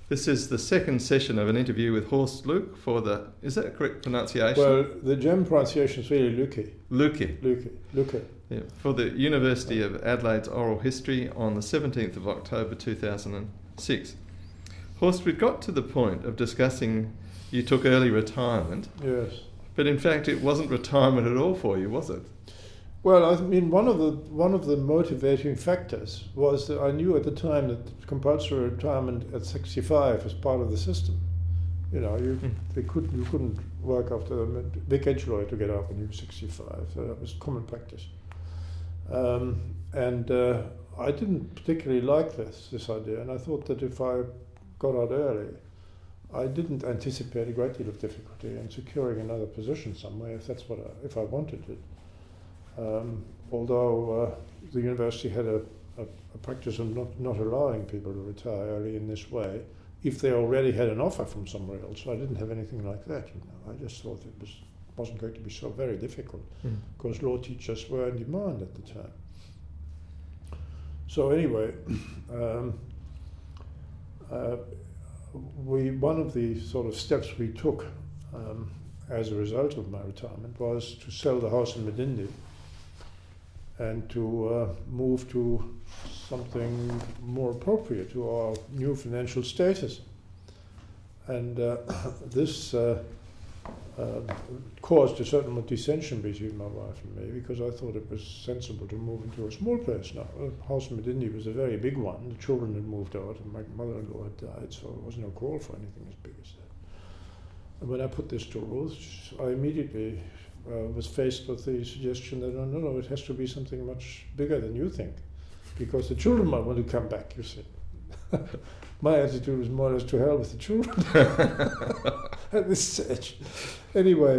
This is the second session of an interview with Horst Luke for the... Is that a correct pronunciation? Well, the German pronunciation is really Luque. Luque. Yeah, for the University of Adelaide's Oral History on the 17th of October 2006. Horst, we got to the point of discussing you took early retirement. Yes. But in fact, it wasn't retirement at all for you, was it? Well, I mean, one of the motivating factors was that I knew at the time that compulsory retirement at 65 was part of the system. You know, you couldn't work after the Vic Edgeroy to get up when you were 65. So that was common practice. I didn't particularly like this idea, and I thought that if I got out early, I didn't anticipate a great deal of difficulty in securing another position somewhere if I wanted it. Although the university had a practice of not allowing people to retire early in this way, if they already had an offer from somewhere else. So I didn't have anything like that. You know, I just thought it wasn't going to be so very difficult because law teachers were in demand at the time. So anyway, one of the sort of steps we took as a result of my retirement was to sell the house in Medindi and to move to something more appropriate to our new financial status. And this caused a certain dissension between my wife and me, because I thought it was sensible to move into a small place now. The house in Medindi was a very big one. The children had moved out and my mother-in-law had died, so there was no call for anything as big as that. And when I put this to Ruth, I immediately was faced with the suggestion that no, it has to be something much bigger than you think, because the children might want to come back, you see. My attitude was more or less to hell with the children at this stage. Anyway,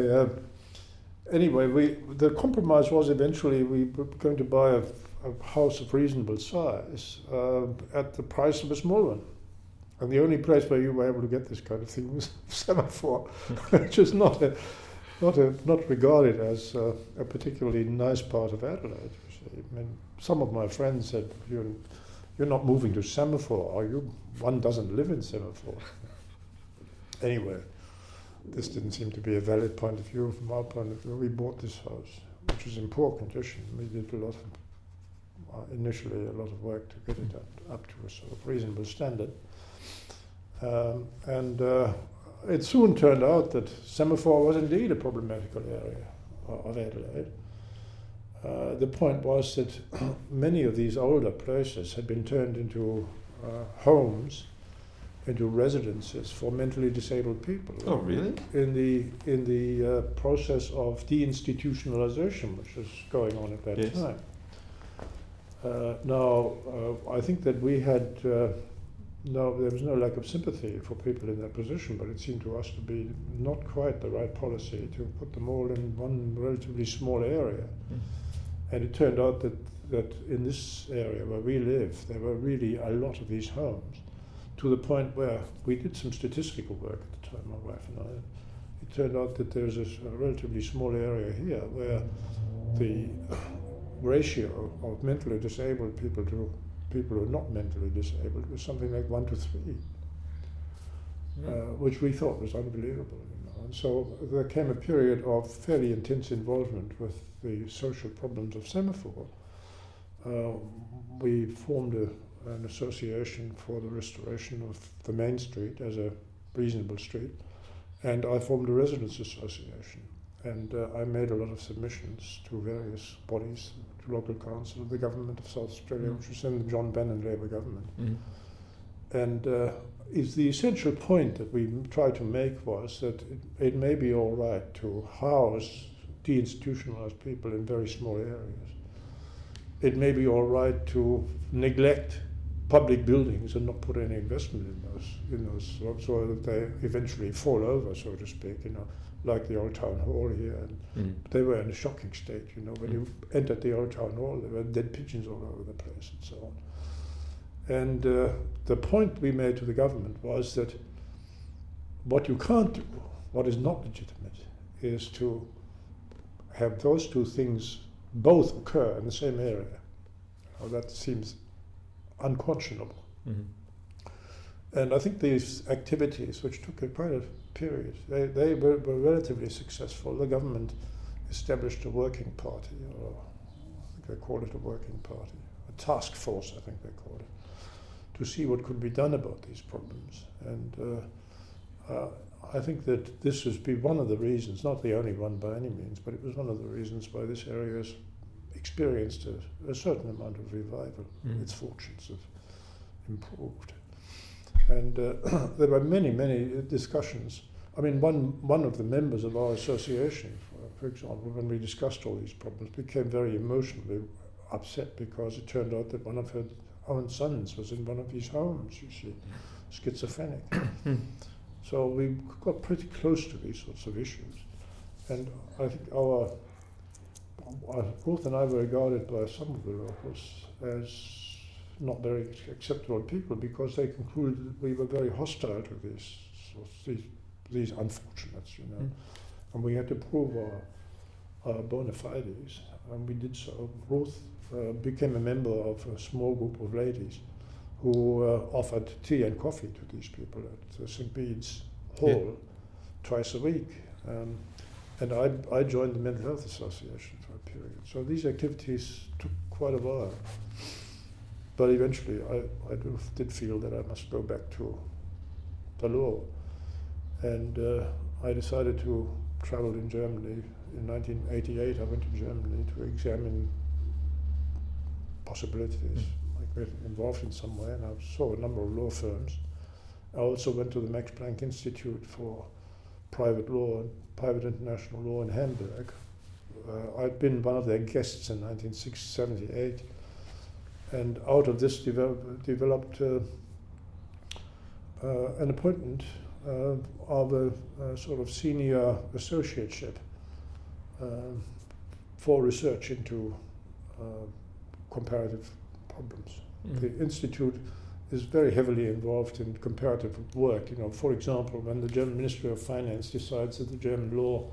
the compromise was eventually we were going to buy a house of reasonable size at the price of a small one. And the only place where you were able to get this kind of thing was Semaphore, which is not regarded as a particularly nice part of Adelaide. You see. I mean, some of my friends said, "You're not moving to Semaphore, are you? One doesn't live in Semaphore." Anyway, this didn't seem to be a valid point of view from our point of view. We bought this house, which was in poor condition. We did initially a lot of work to get it up to a sort of reasonable standard. It soon turned out that Semaphore was indeed a problematical area of Adelaide. The point was that many of these older places had been turned into homes, into residences for mentally disabled people. Oh, really? In the process of deinstitutionalization, which was going on at that time. I think that we had there was no lack of sympathy for people in that position, but it seemed to us to be not quite the right policy to put them all in one relatively small area. And it turned out that in this area where we live, there were really a lot of these homes, to the point where we did some statistical work at the time, my wife and I. It turned out that there's a relatively small area here where the ratio of mentally disabled people to people who are not mentally disabled was something like 1 to 3, which we thought was unbelievable. You know. And so there came a period of fairly intense involvement with the social problems of Semaphore. We formed an association for the restoration of the main street as a reasonable street, and I formed a residents association. And I made a lot of submissions to various bodies, to local council, the government of South Australia, which was in the John Bannon Labour government. And is the essential point that we tried to make was that it may be all right to house deinstitutionalized people in very small areas. It may be all right to neglect public buildings and not put any investment in those so that they eventually fall over, so to speak, you know, like the Old Town Hall here. And they were in a shocking state, you know. When you entered the Old Town Hall, there were dead pigeons all over the place and so on. And the point we made to the government was that what you can't do, what is not legitimate, is to have those two things both occur in the same area. Now, that seems unconscionable. And I think these activities, which took quite a period, they were relatively successful. The government established a working party, or I think they called it a working party, a task force, I think they called it, to see what could be done about these problems. And I think that this has been one of the reasons, not the only one by any means, but it was one of the reasons why this area has experienced a certain amount of revival. Its fortunes have improved. And there were many discussions. I mean, one of the members of our association, for example, when we discussed all these problems, became very emotionally upset because it turned out that one of her own sons was in one of his homes, you see, schizophrenic. So we got pretty close to these sorts of issues. And I think Ruth and I were regarded by some of the locals as not very acceptable people because they concluded that we were very hostile to these unfortunates, you know. And we had to prove our bona fides, and we did so. Ruth became a member of a small group of ladies who offered tea and coffee to these people at St. Bede's Hall twice a week. And I joined the Mental Health Association for a period. So these activities took quite a while. But eventually I did feel that I must go back to the law. And I decided to travel in Germany. In 1988 I went to Germany to examine possibilities. I got involved in some way, and I saw a number of law firms. I also went to the Max Planck Institute for Private Law and Private International Law in Hamburg. I'd been one of their guests in 1978, and out of this developed an appointment of a sort of senior associateship for research into comparative problems. The Institute is very heavily involved in comparative work. You know, for example, when the German Ministry of Finance decides that the German law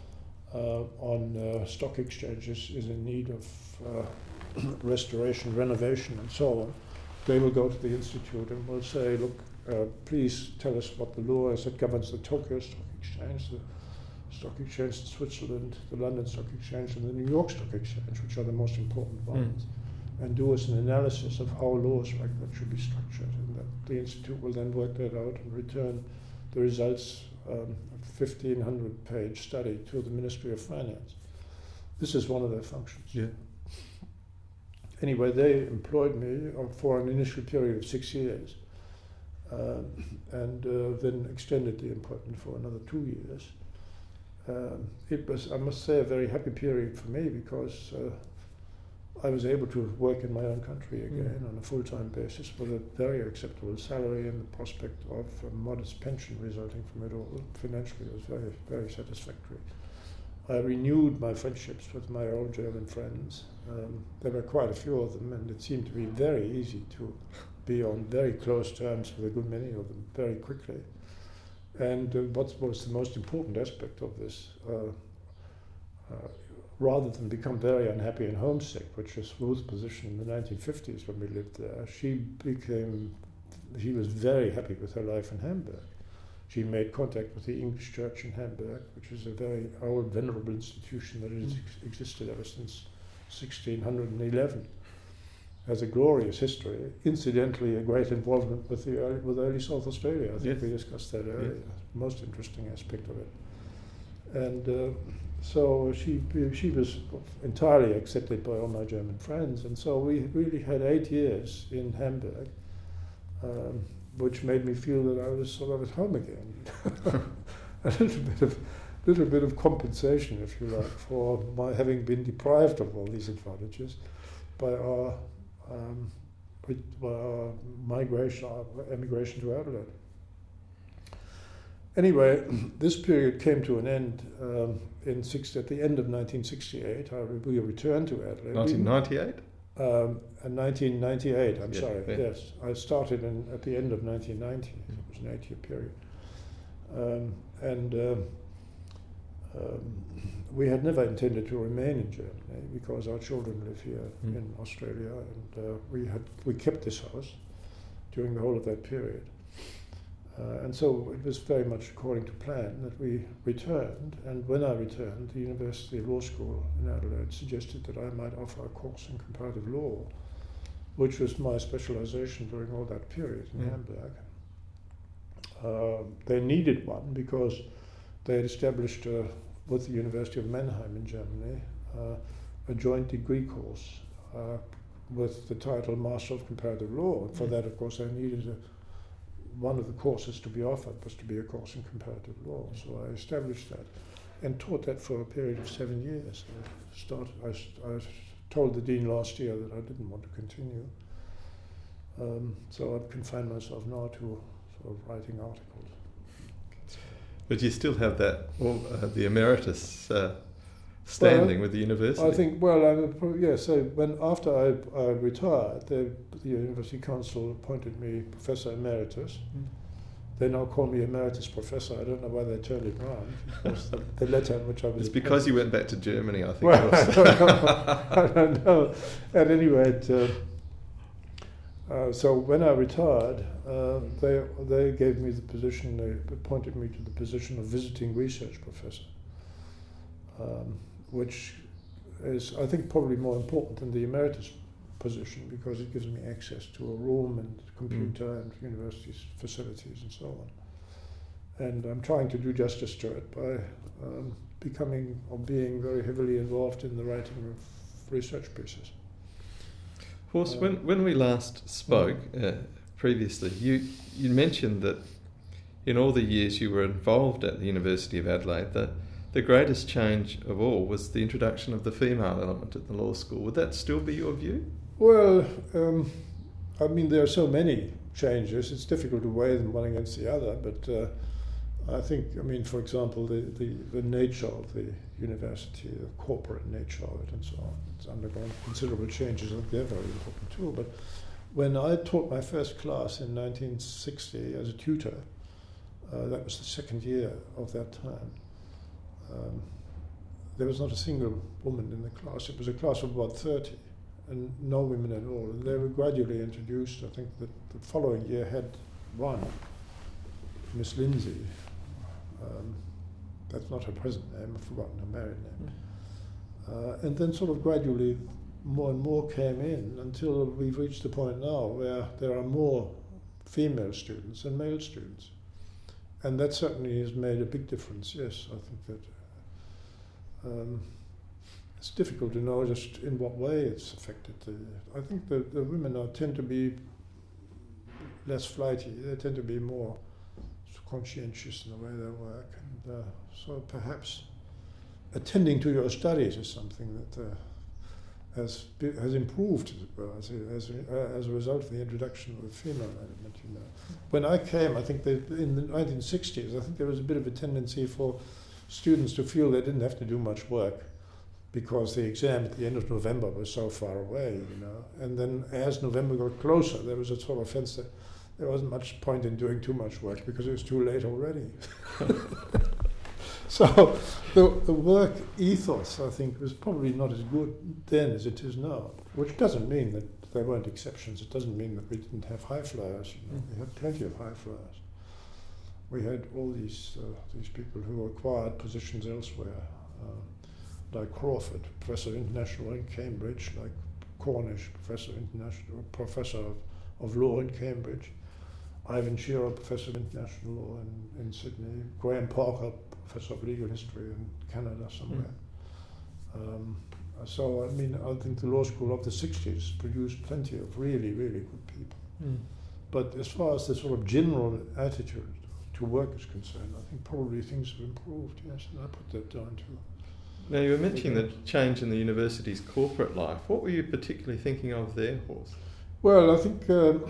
on stock exchanges is in need of restoration, renovation, and so on, they will go to the Institute and will say, look, please tell us what the law is that governs the Tokyo Stock Exchange, the Stock Exchange in Switzerland, the London Stock Exchange, and the New York Stock Exchange, which are the most important ones. And do us an analysis of how laws like that should be structured. And that the Institute will then work that out and return the results of a 1,500-page study to the Ministry of Finance. This is one of their functions. Yeah. Anyway, they employed me for an initial period of 6 years, and then extended the employment for another 2 years. It was, I must say, a very happy period for me because I was able to work in my own country again on a full-time basis with a very acceptable salary and the prospect of a modest pension resulting from it all. Financially, it was very, very satisfactory. I renewed my friendships with my old German friends. There were quite a few of them, and it seemed to be very easy to be on very close terms with a good many of them very quickly. And what was the most important aspect of this, rather than become very unhappy and homesick, which was Ruth's position in the 1950s when we lived there, she was very happy with her life in Hamburg. She made contact with the English Church in Hamburg, which is a very old, venerable institution that has existed ever since 1611. Has a glorious history. Incidentally, a great involvement with early South Australia. I think we discussed that earlier. Most interesting aspect of it. And so she was entirely accepted by all my German friends, and so we really had 8 years in Hamburg, which made me feel that I was sort of at home again. A little bit of compensation, if you like, for my having been deprived of all these advantages by our migration, our emigration to Adelaide. Anyway, this period came to an end at the end of 1968. We returned to Adelaide. 1998? 1998, I'm sorry, yes. I started at the end of 1990. It was an 8-year period. We had never intended to remain in Germany because our children live here in Australia, and we kept this house during the whole of that period. And so it was very much according to plan that we returned. And when I returned, the University Law School in Adelaide suggested that I might offer a course in comparative law, which was my specialization during all that period in Hamburg. They needed one because they had established with the University of Mannheim in Germany a joint degree course with the title Master of Comparative Law. And for that, of course, they needed one of the courses to be offered was to be a course in comparative law. So I established that and taught that for a period of 7 years. I told the dean last year that I didn't want to continue. So I've confined myself now to sort of writing articles. But you still have that, the emeritus standing with the university. I think, so after I retired, the University Council appointed me Professor Emeritus. They now call me Emeritus Professor. I don't know why they turned it around. Because the letter in which I was... It's because you went back to Germany, I think. Well, I don't know. At any rate, so when I retired, they gave me the position, they appointed me to the position of visiting research professor, which is, I think, probably more important than the emeritus position because it gives me access to a room and computer and university facilities and so on. And I'm trying to do justice to it by being very heavily involved in the writing of research pieces. Horst, when we last spoke previously, you mentioned that in all the years you were involved at the University of Adelaide, the greatest change of all was the introduction of the female element at the law school. Would that still be your view? Well, I mean, there are so many changes, it's difficult to weigh them one against the other, but I think, I mean, for example, the nature of the university, the corporate nature of it and so on, it's undergone considerable changes. I think they're very important too. But when I taught my first class in 1960 as a tutor, that was the second year of that time, there was not a single woman in the class. It was a class of about 30 and no women at all. And they were gradually introduced. I think that the following year had one, Miss Lindsay. That's not her present name, I've forgotten her married name. And then sort of gradually more and more came in until we've reached the point now where there are more female students than male students. And that certainly has made a big difference, yes. I think that it's difficult to know just in what way it's affected. I think the women tend to be less flighty, they tend to be more conscientious in the way they work, and so perhaps attending to your studies is something that has improved as a result of the introduction of the female element. You know, when I came, I think that in the 1960s, I think there was a bit of a tendency for students to feel they didn't have to do much work because the exam at the end of November was so far away. You know, and then as November got closer, there was a sort of sense that there wasn't much point in doing too much work because it was too late already. So the work ethos, I think, was probably not as good then as it is now, which doesn't mean that there weren't exceptions. It doesn't mean that we didn't have high flyers. You know, we had plenty of high flyers. We had all these people who acquired positions elsewhere, like Crawford, Professor of International Law in Cambridge, like Cornish, Professor of Law in Cambridge, Ivan Shearer, Professor of International Law in Sydney, Graham Parker, Professor of Legal History in Canada somewhere. So, I mean, I think the law school of the 60s produced plenty of really, really good people. But as far as the sort of general attitude to work is concerned, I think probably things have improved, yes, and I put that down too. Now, you were mentioning the change in the university's corporate life. What were you particularly thinking of there, Horst? Well, I think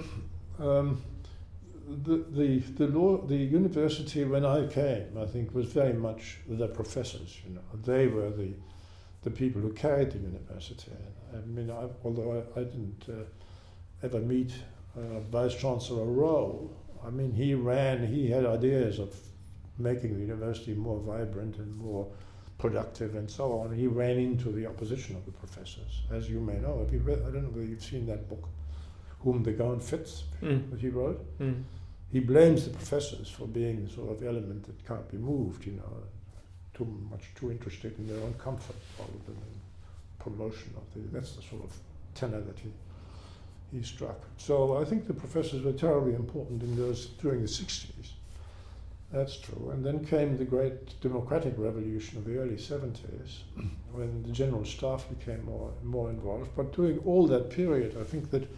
the university, when I came, I think, was very much the professors. You know, they were the people who carried the university. I mean, although I didn't ever meet Vice Chancellor Rowe, I mean, he had ideas of making the university more vibrant and more productive and so on. He ran into the opposition of the professors, as you may know. I don't know whether you've seen that book, Whom the Gown Fits, that he wrote. he blames the professors for being the sort of element that can't be moved, too interested in their own comfort rather than in promotion of that's the sort of tenor that he struck. So I think the professors were terribly important during the 60s. That's true. And then came the great democratic revolution of the early 70s, when the general staff became more involved. But during all that period, I think that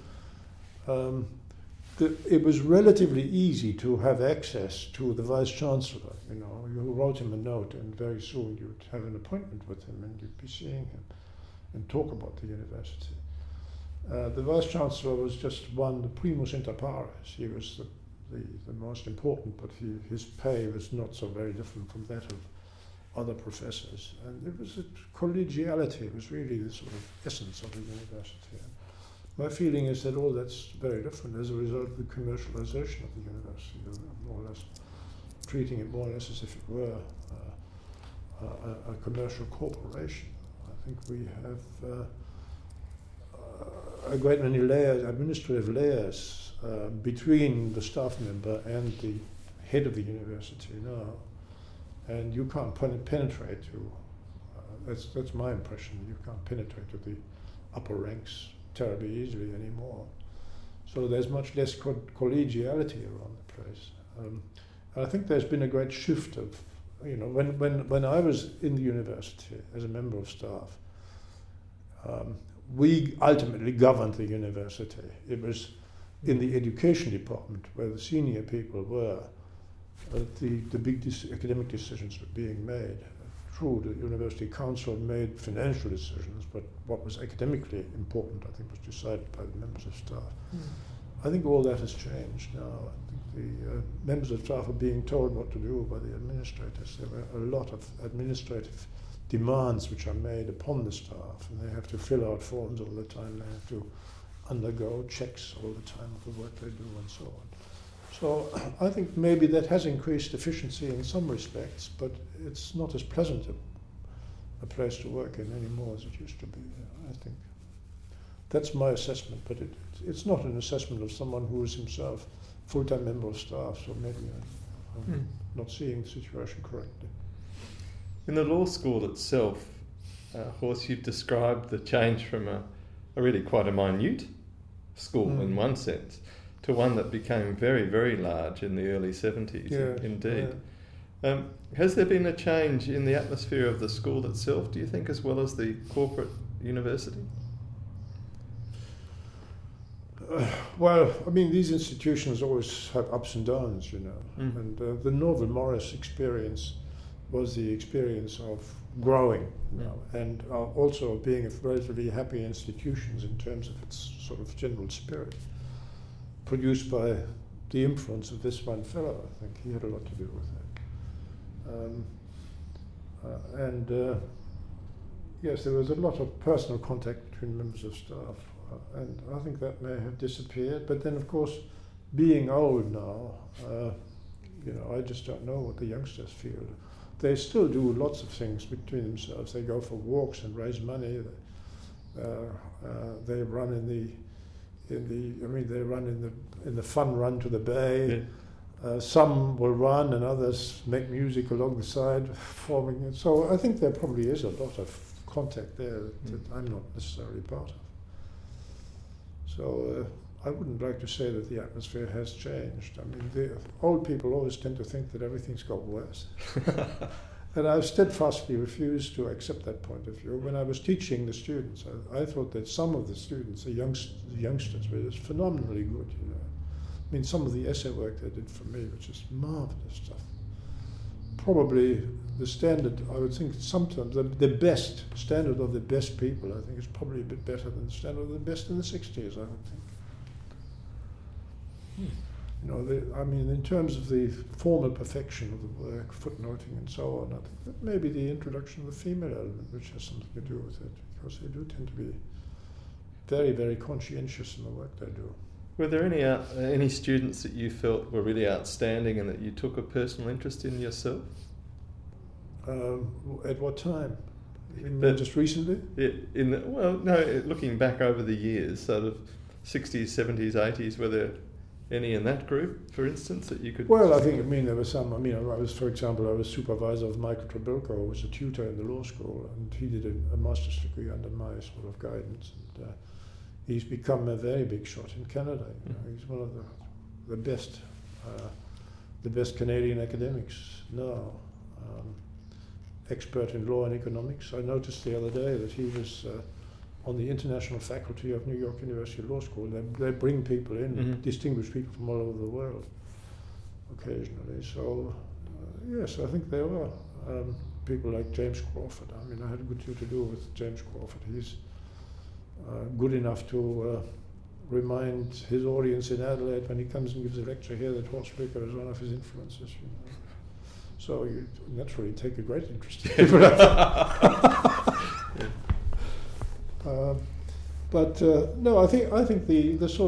it was relatively easy to have access to the vice-chancellor. You wrote him a note, and very soon you'd have an appointment with him, and you'd be seeing him and talk about the university. The vice-chancellor was just the primus inter pares. He was the most important, but his pay was not so very different from that of other professors. And it was a collegiality. It was really the sort of essence of the university. And my feeling is that all that's very different as a result of the commercialization of the university, more or less treating it more or less as if it were a commercial corporation. I think we have a great many layers, administrative layers, between the staff member and the head of the university now, and you can't penetrate to. That's my impression. You can't penetrate to the upper ranks terribly easily anymore. So there's much less collegiality around the place. And I think there's been a great shift of, when I was in the university as a member of staff, we ultimately governed the university. It was in the education department where the senior people were. The big academic decisions were being made. True, the university council made financial decisions, but what was academically important, I think, was decided by the members of staff. I think all that has changed now. I think the members of staff are being told what to do by the administrators. There were a lot of administrative demands which are made upon the staff, and they have to fill out forms all the time. They have to undergo checks all the time of the work they do, and so on. So I think maybe that has increased efficiency in some respects, but it's not as pleasant a place to work in anymore as it used to be. I think that's my assessment, but it's not an assessment of someone who is himself a full-time member of staff, so maybe I'm not seeing the situation correctly. In the law school itself, Horst, you've described the change from a really quite a minute school in one sense to one that became very, very large in the early 70s, indeed. Yeah. Has there been a change in the atmosphere of the school itself, do you think, as well as the corporate university? Well, I mean, these institutions always have ups and downs, and the Norval Morris experience was the experience of growing, and also of being a relatively happy institution in terms of its sort of general spirit, produced by the influence of this one fellow. I think he had a lot to do with that. Yes, there was a lot of personal contact between members of staff, and I think that may have disappeared. But then, of course, being old now, I just don't know what the youngsters feel. They still do lots of things between themselves. They go for walks and raise money. They run they run in the fun run to the bay. Yeah. Some will run, and others make music along the side, forming it. So I think there probably is a lot of contact there that I'm not necessarily part of. So I wouldn't like to say that the atmosphere has changed. I mean, the old people always tend to think that everything's got worse. And I've steadfastly refused to accept that point of view. When I was teaching the students, I thought that some of the students, the youngsters, were just phenomenally good. I mean, some of the essay work they did for me, which is marvelous stuff. Probably the standard, I would think sometimes, the best standard of the best people, I think, is probably a bit better than the standard of the best in the 60s, I would think. In terms of the formal perfection of the work, footnoting and so on, I think that maybe the introduction of the female element, which has something to do with it, because they do tend to be very, very conscientious in the work they do. Were there any students that you felt were really outstanding and that you took a personal interest in yourself? At what time? Just recently? Looking back over the years, sort of 60s, 70s, 80s, were there any in that group, for instance, that you could... Well, I mean, there were some. I mean, I was supervisor of Michael Trebilco, who was a tutor in the law school, and he did a master's degree under my sort of guidance. And he's become a very big shot in Canada. You know, he's one of the best Canadian academics now. Expert in law and economics. I noticed the other day that he was on the international faculty of New York University Law School. They bring people in, distinguished people from all over the world occasionally. So, yes, I think there were people like James Crawford. I mean, I had a good deal to do with James Crawford. He's good enough to remind his audience in Adelaide when he comes and gives a lecture here that Horst Blücher is one of his influences. You know. So you naturally take a great interest in people like that. But no, I think the sort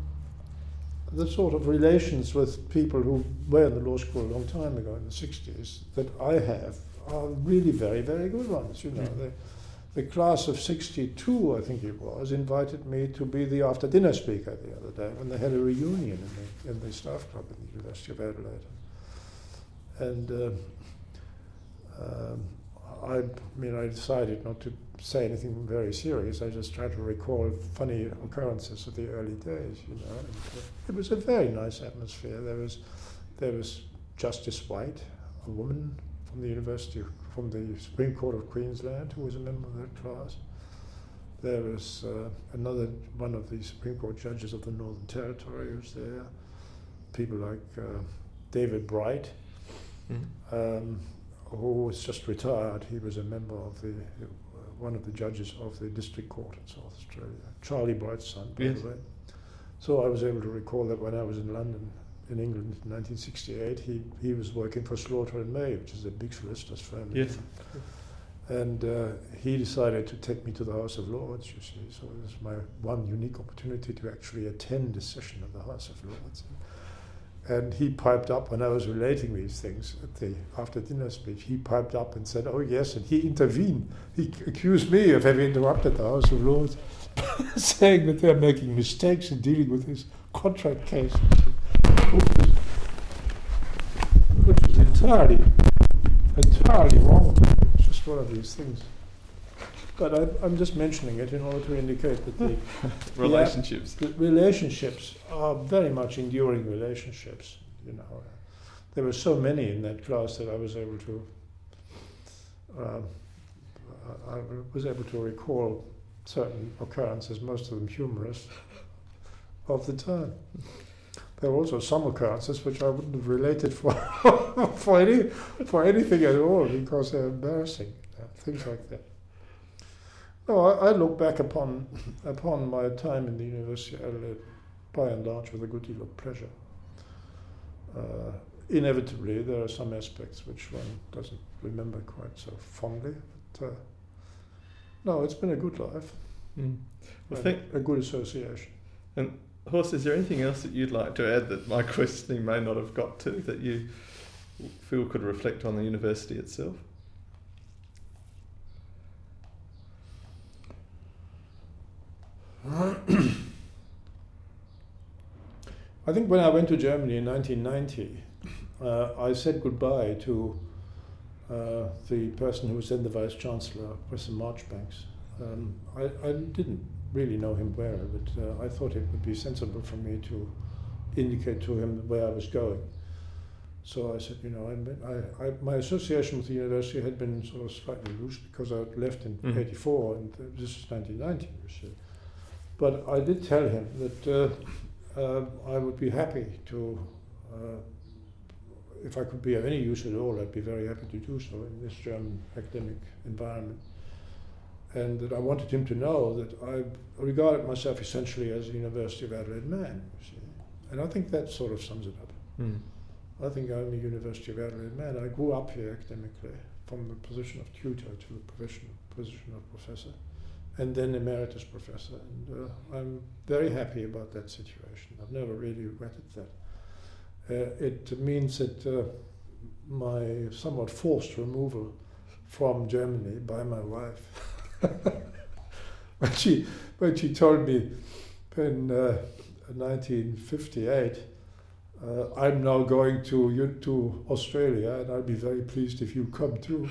of relations with people who were in the law school a long time ago in the 60s that I have are really very, very good ones. You know, the class of 62, I think it was, invited me to be the after-dinner speaker the other day when they had a reunion in the staff club in the University of Adelaide. And I decided not to say anything very serious. I just tried to recall funny occurrences of the early days, you know. And, it was a very nice atmosphere. There was Justice White, a woman from the Supreme Court of Queensland, who was a member of that class. There was another one of the Supreme Court judges of the Northern Territory who was there. People like David Bright. Who was just retired. He was a member of one of the judges of the District Court in South Australia. Charlie Bright's son, by the way. So I was able to recall that when I was in London, in England in 1968, he was working for Slaughter and May, which is a big solicitors firm. Yes. And he decided to take me to the House of Lords, you see. So it was my one unique opportunity to actually attend a session of the House of Lords. And he piped up when I was relating these things at the after-dinner speech. He piped up and said, "Oh yes," and he intervened. He accused me of having interrupted the House of Lords, saying that they're making mistakes in dealing with his contract case, which is entirely wrong. It's just one of these things. But I'm just mentioning it in order to indicate that the relationships are very much enduring relationships. You know, there were so many in that class that I was able to recall certain occurrences, most of them humorous, of the time. There were also some occurrences which I wouldn't have related for anything at all because they're embarrassing, things like that. No, I look back upon my time in the University of Adelaide by and large with a good deal of pleasure. Inevitably, there are some aspects which one doesn't remember quite so fondly. But no, it's been a good life. Well, a good association. And Horst, is there anything else that you'd like to add that my questioning may not have got to, that you feel could reflect on the university itself? I think when I went to Germany in 1990, I said goodbye to the person who was then the Vice Chancellor, Professor Marchbanks. I didn't really know him well, but I thought it would be sensible for me to indicate to him where I was going. So I said, you know, my association with the university had been sort of slightly loose because I had left in '84, and this is 1990, you see. But I did tell him that I would be happy to, if I could be of any use at all, I'd be very happy to do so in this German academic environment. And that I wanted him to know that I regarded myself essentially as a University of Adelaide man, you see. And I think that sort of sums it up. I think I'm a University of Adelaide man. I grew up here academically from the position of tutor to the position of professor, and then emeritus professor. And I'm very happy about that situation. I've never really regretted that. It means that my somewhat forced removal from Germany by my wife, when she told me 1958, I'm now going to Australia, and I'll be very pleased if you come too.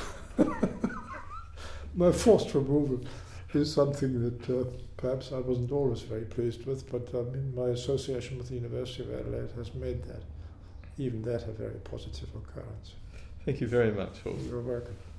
My forced removal is something that perhaps I wasn't always very pleased with, but my association with the University of Adelaide has made that, even that, a very positive occurrence. Thank you very much, Horst. You're welcome.